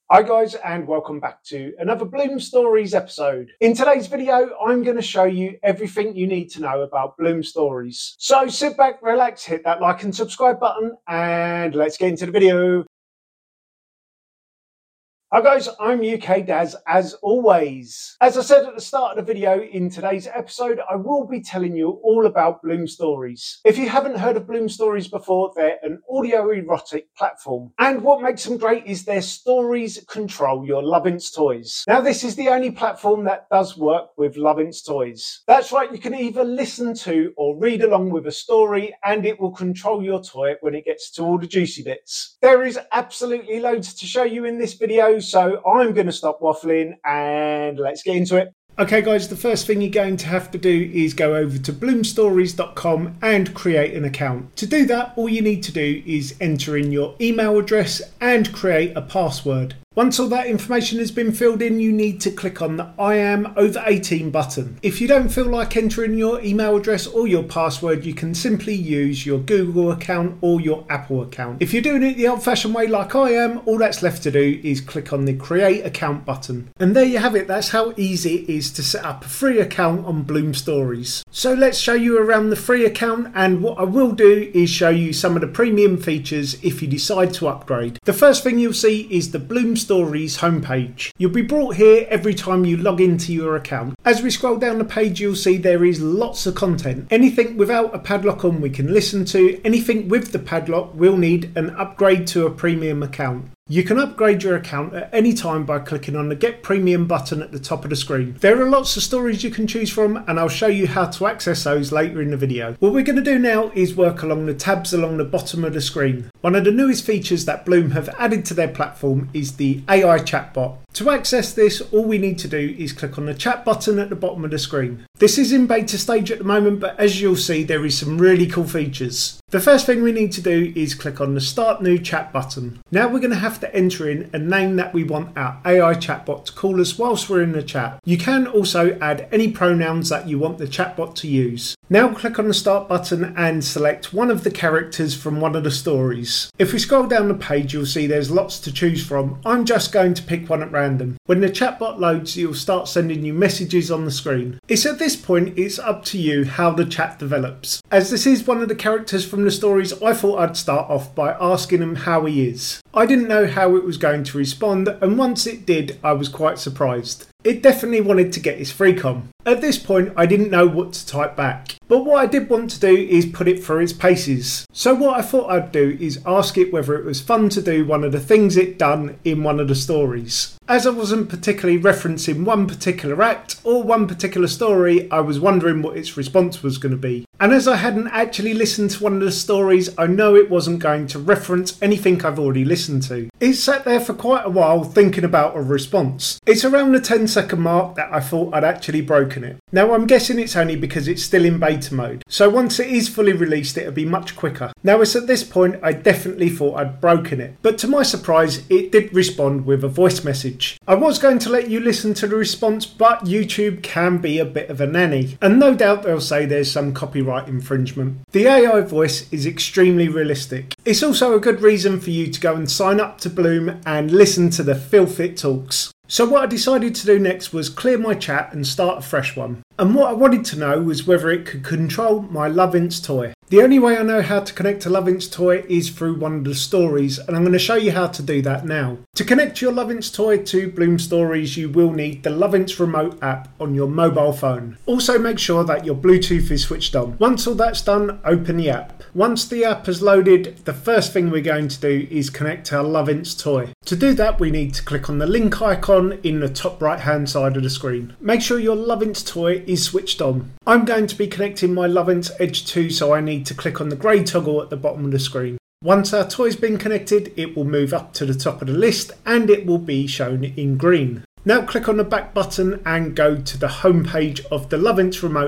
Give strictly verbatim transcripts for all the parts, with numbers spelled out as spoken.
Hi guys, and welcome back to another Bloom Stories episode. In today's video, I'm going to show you everything you need to know about Bloom Stories. So sit back, relax, hit that like and subscribe button, and let's get into the video. Hi guys, I'm U K Daz as always. As I said at the start of the video, in today's episode I will be telling you all about Bloom Stories. If you haven't heard of Bloom Stories before, they're an audio erotic platform. And what makes them great is their stories control your Lovinse toys. Now this is the only platform that does work with Lovinse toys. That's right, you can either listen to or read along with a story and it will control your toy when it gets to all the juicy bits. There is absolutely loads to show you in this video, so I'm going to stop waffling and let's get into it. Okay guys, the first thing you're going to have to do is go over to bloom stories dot com and create an account. To do that, all you need to do is enter in your email address and create a password. Once all that information has been filled in, you need to click on the I am over eighteen button. If you don't feel like entering your email address or your password, you can simply use your Google account or your Apple account. If you're doing it the old-fashioned way like I am, all that's left to do is click on the create account button. And there you have it, that's how easy it is to set up a free account on Bloom Stories. So let's show you around the free account, and what I will do is show you some of the premium features if you decide to upgrade. The first thing you'll see is the Bloom Stories homepage. You'll be brought here every time you log into your account. As we scroll down the page, you'll see there is lots of content. Anything without a padlock on we can listen to. Anything with the padlock will need an upgrade to a premium account. You can upgrade your account at any time by clicking on the Get Premium button at the top of the screen. There are lots of stories you can choose from, and I'll show you how to access those later in the video. What we're going to do now is work along the tabs along the bottom of the screen. One of the newest features that Bloom have added to their platform is the A I chatbot. To access this, all we need to do is click on the chat button at the bottom of the screen. This is in beta stage at the moment, but as you'll see, there is some really cool features. The first thing we need to do is click on the Start New Chat button. Now we're going to have to enter in a name that we want our A I chatbot to call us whilst we're in the chat. You can also add any pronouns that you want the chatbot to use. Now click on the Start button and select one of the characters from one of the stories. If we scroll down the page, you'll see there's lots to choose from. I'm just going to pick one at random. When the chatbot loads, it'll start sending you messages on the screen. It's at this point it's up to you how the chat develops. As this is one of the characters from the stories, I thought I'd start off by asking him how he is. I didn't know how it was going to respond, and once it did, I was quite surprised. It definitely wanted to get his freak on. At this point, I didn't know what to type back. But what I did want to do is put it through its paces. So what I thought I'd do is ask it whether it was fun to do one of the things it done in one of the stories. As I wasn't particularly referencing one particular act or one particular story, I was wondering what its response was going to be. And as I hadn't actually listened to one of the stories, I know it wasn't going to reference anything I've already listened to. It sat there for quite a while thinking about a response. It's around the ten second mark that I thought I'd actually broken it. Now I'm guessing it's only because it's still in beta mode. So once it is fully released, it'll be much quicker. Now it's at this point I definitely thought I'd broken it. But to my surprise, it did respond with a voice message. I was going to let you listen to the response, but YouTube can be a bit of a nanny. And no doubt they'll say there's some copyright infringement. The A I voice is extremely realistic. It's also a good reason for you to go and sign up to Bloom and listen to the filth it talks. So what I decided to do next was clear my chat and start a fresh one. And what I wanted to know was whether it could control my Lovinse toy. The only way I know how to connect a Lovinse toy is through one of the stories, and I'm going to show you how to do that now. To connect your Lovinse toy to Bloom Stories, you will need the Lovinse remote app on your mobile phone. Also make sure that your Bluetooth is switched on. Once all that's done, open the app. Once the app has loaded, the first thing we're going to do is connect our Lovinse toy. To do that, we need to click on the link icon in the top right hand side of the screen. Make sure your Lovinse toy is switched on. I'm going to be connecting my Lovinse Edge two, so I need to click on the grey toggle at the bottom of the screen. Once our toy's been connected, it will move up to the top of the list and it will be shown in green. Now click on the back button and go to the home page of the Lovinse remote app.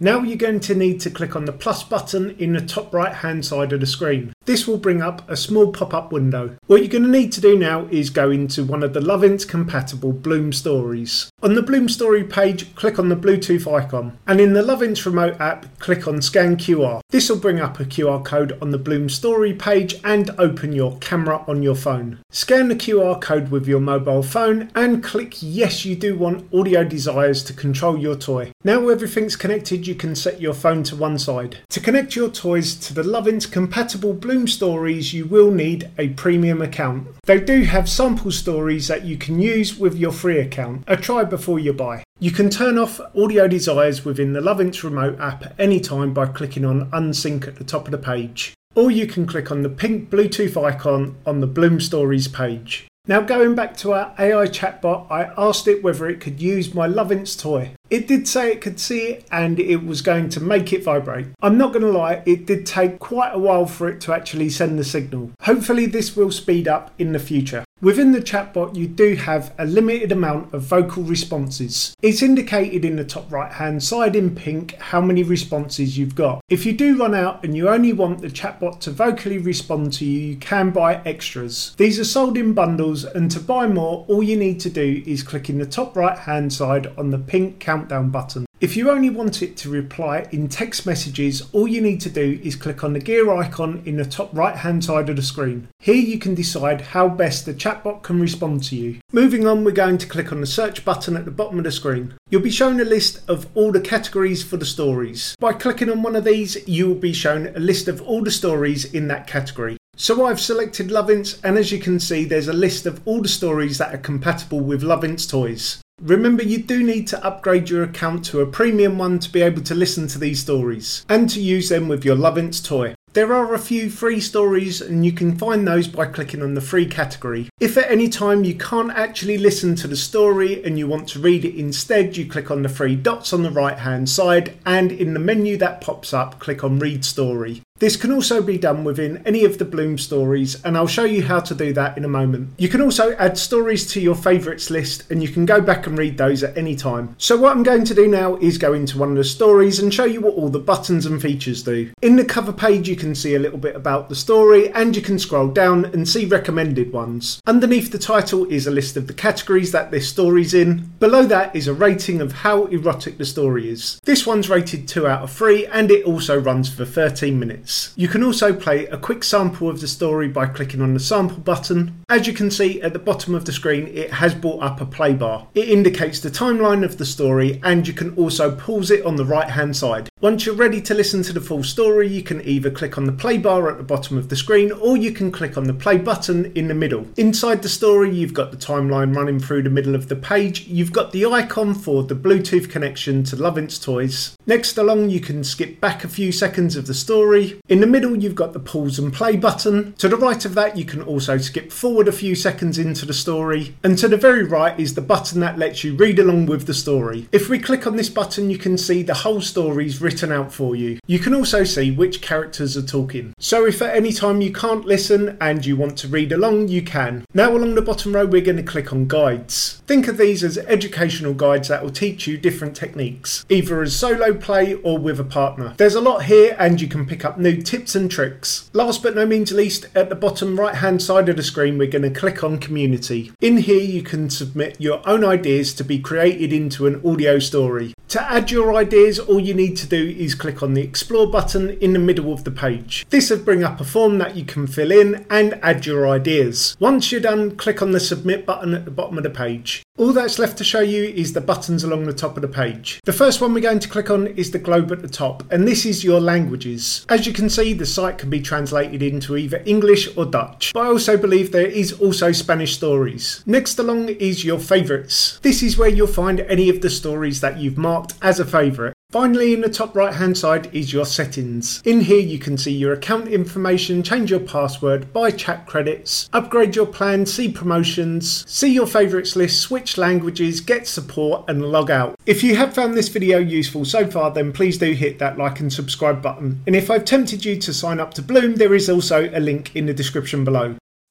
Now you're going to need to click on the plus button in the top right hand side of the screen. This will bring up a small pop-up window. What you're going to need to do now is go into one of the Lovint compatible Bloom stories. On the Bloom story page, click on the Bluetooth icon, and in the Lovint remote app, click on Scan Q R. This will bring up a Q R code on the Bloom story page and open your camera on your phone. Scan the Q R code with your mobile phone and click yes, you do want Audio Desires to control your toy. Now everything's connected, you can set your phone to one side. To connect your toys to the Lovint compatible Bloom stories, you will need a premium account. They do have sample stories that you can use with your free account. A try before you buy. You can turn off Audio Desires within the Lovint remote app at any time by clicking on Unsync at the top of the page. Or you can click on the pink Bluetooth icon on the Bloom Stories page. Now going back to our A I chatbot, I asked it whether it could use my Lovint's toy. It did say it could see it and it was going to make it vibrate. I'm not going to lie, it did take quite a while for it to actually send the signal. Hopefully this will speed up in the future. Within the chatbot, you do have a limited amount of vocal responses. It's indicated in the top right hand side in pink how many responses you've got. If you do run out and you only want the chatbot to vocally respond to you, you can buy extras. These are sold in bundles, and to buy more, all you need to do is click in the top right hand side on the pink countdown button. If you only want it to reply in text messages, all you need to do is click on the gear icon in the top right hand side of the screen. Here you can decide how best the chatbot can respond to you. Moving on, we're going to click on the search button at the bottom of the screen. You'll be shown a list of all the categories for the stories. By clicking on one of these, you will be shown a list of all the stories in that category. So I've selected Lovint's, and as you can see, there's a list of all the stories that are compatible with Lovint's toys. Remember, you do need to upgrade your account to a premium one to be able to listen to these stories and to use them with your Lovint's toy. There are a few free stories and you can find those by clicking on the free category. If at any time you can't actually listen to the story and you want to read it instead, you click on the three dots on the right hand side, and in the menu that pops up, click on Read Story. This can also be done within any of the Bloom stories, and I'll show you how to do that in a moment. You can also add stories to your favourites list and you can go back and read those at any time. So what I'm going to do now is go into one of the stories and show you what all the buttons and features do. In the cover page you can see a little bit about the story, and you can scroll down and see recommended ones. Underneath the title is a list of the categories that this story's in. Below that is a rating of how erotic the story is. This one's rated two out of three and it also runs for thirteen minutes. You can also play a quick sample of the story by clicking on the sample button. As you can see at the bottom of the screen, it has brought up a play bar. It indicates the timeline of the story, and you can also pause it on the right hand side. Once you're ready to listen to the full story, you can either click on the play bar at the bottom of the screen, or you can click on the play button in the middle. Inside the story, you've got the timeline running through the middle of the page. You've got the icon for the Bluetooth connection to Lovint's toys. Next along, you can skip back a few seconds of the story. In the middle, you've got the pause and play button. To the right of that, you can also skip forward a few seconds into the story. And to the very right is the button that lets you read along with the story. If we click on this button, you can see the whole story's written out for you. You can also see which characters are talking. So if at any time you can't listen and you want to read along, you can. Now along the bottom row, we're going to click on guides. Think of these as educational guides that will teach you different techniques, either as solo play or with a partner. There's a lot here and you can pick up new tips and tricks. Last but no means least, at the bottom right hand side of the screen, we're going to click on community. In here you can submit your own ideas to be created into an audio story. To add your ideas, all you need to do is click on the explore button in the middle of the page. This will bring up a form that you can fill in and add your ideas. Once you're done, click on the submit button at the bottom of the page. All that's left to show you is the buttons along the top of the page. The first one we're going to click on is the globe at the top, and this is your languages. As you can see, the site can be translated into either English or Dutch, but I also believe there is also Spanish stories. Next along is your favourites. This is where you'll find any of the stories that you've marked as a favourite. Finally, in the top right hand side is your settings. In here you can see your account information, change your password, buy chat credits, upgrade your plan, see promotions, see your favourites list, switch languages, get support and log out. If you have found this video useful so far, then please do hit that like and subscribe button. And if I've tempted you to sign up to Bloom, there is also a link in the description below.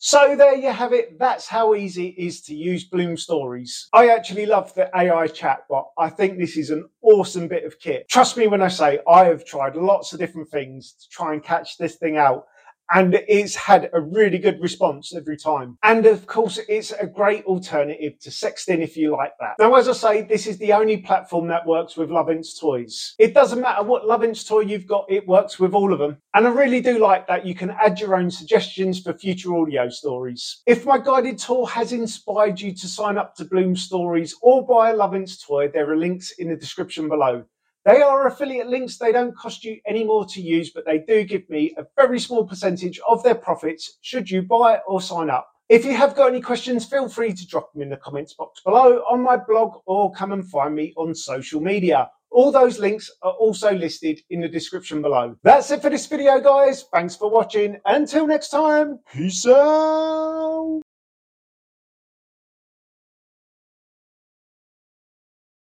So there you have it. That's how easy it is to use Bloom Stories. I actually love the A I chatbot. I think this is an awesome bit of kit. Trust me when I say I have tried lots of different things to try and catch this thing out, and it's had a really good response every time. And of course, it's a great alternative to Sexting if you like that. Now, as I say, this is the only platform that works with Lovinc toys. It doesn't matter what Lovinc toy you've got, it works with all of them. And I really do like that you can add your own suggestions for future audio stories. If my guided tour has inspired you to sign up to Bloom Stories or buy a Lovinc toy, there are links in the description below. They are affiliate links. They don't cost you any more to use, but they do give me a very small percentage of their profits should you buy or sign up. If you have got any questions, feel free to drop them in the comments box below on my blog or come and find me on social media. All those links are also listed in the description below. That's it for this video, guys. Thanks for watching. Until next time, peace out.